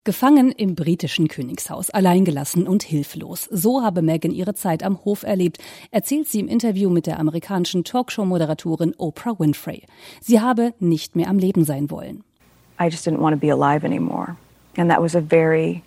Gefangen im britischen Königshaus, alleingelassen und hilflos. So habe Meghan ihre Zeit am Hof erlebt, erzählt sie im Interview mit der amerikanischen Talkshow-Moderatorin Oprah Winfrey. Sie habe nicht mehr am Leben sein wollen. I just didn't want to be alive anymore. And that was a very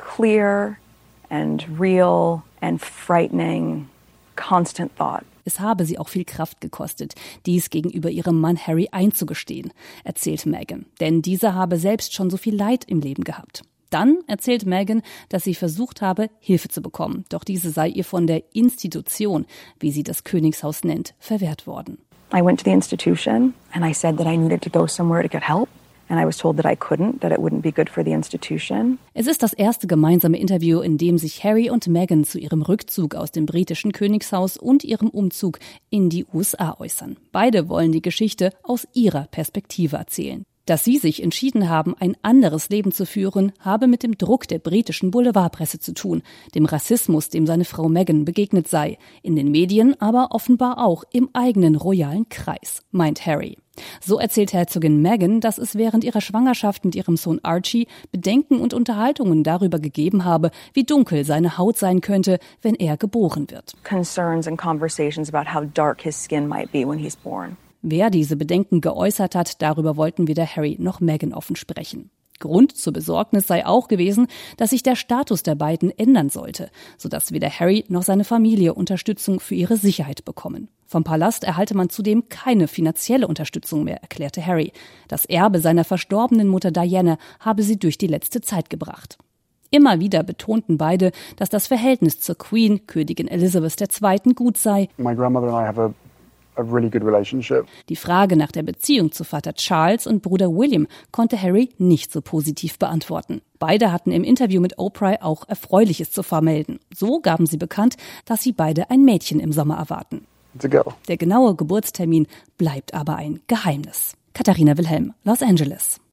clear and real and frightening, constant thought. Es habe sie auch viel Kraft gekostet, dies gegenüber ihrem Mann Harry einzugestehen, erzählt Meghan. Denn dieser habe selbst schon so viel Leid im Leben gehabt. Dann erzählt Meghan, dass sie versucht habe, Hilfe zu bekommen. Doch diese sei ihr von der Institution, wie sie das Königshaus nennt, verwehrt worden. I went to the institution and I said that I needed to go somewhere to get help. And I was told that I couldn't, that it wouldn't be good for the institution. Es ist das erste gemeinsame Interview, in dem sich Harry und Meghan zu ihrem Rückzug aus dem britischen Königshaus und ihrem Umzug in die USA äußern. Beide wollen die Geschichte aus ihrer Perspektive erzählen. Dass sie sich entschieden haben, ein anderes Leben zu führen, habe mit dem Druck der britischen Boulevardpresse zu tun, dem Rassismus, dem seine Frau Meghan begegnet sei, in den Medien, aber offenbar auch im eigenen royalen Kreis, meint Harry. So erzählt Herzogin Meghan, dass es während ihrer Schwangerschaft mit ihrem Sohn Archie Bedenken und Unterhaltungen darüber gegeben habe, wie dunkel seine Haut sein könnte, wenn er geboren wird. Concerns and conversations about how dark his skin might be when he's born. Wer diese Bedenken geäußert hat, darüber wollten weder Harry noch Meghan offen sprechen. Grund zur Besorgnis sei auch gewesen, dass sich der Status der beiden ändern sollte, sodass weder Harry noch seine Familie Unterstützung für ihre Sicherheit bekommen. Vom Palast erhalte man zudem keine finanzielle Unterstützung mehr, erklärte Harry. Das Erbe seiner verstorbenen Mutter Diana habe sie durch die letzte Zeit gebracht. Immer wieder betonten beide, dass das Verhältnis zur Queen, Königin Elizabeth II., gut sei. My grandmother and I have a really good relationship. Die Frage nach der Beziehung zu Vater Charles und Bruder William konnte Harry nicht so positiv beantworten. Beide hatten im Interview mit Oprah auch Erfreuliches zu vermelden. So gaben sie bekannt, dass sie beide ein Mädchen im Sommer erwarten. Der genaue Geburtstermin bleibt aber ein Geheimnis. Katharina Wilhelm, Los Angeles.